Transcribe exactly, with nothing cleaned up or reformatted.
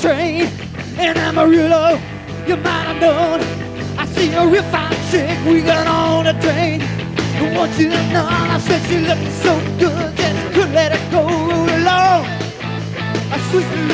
train in Amarillo. You might have known. I see a real fine chick. We got on a train. I want you to know. I said she looked so good that I couldn't let her go along. I sweet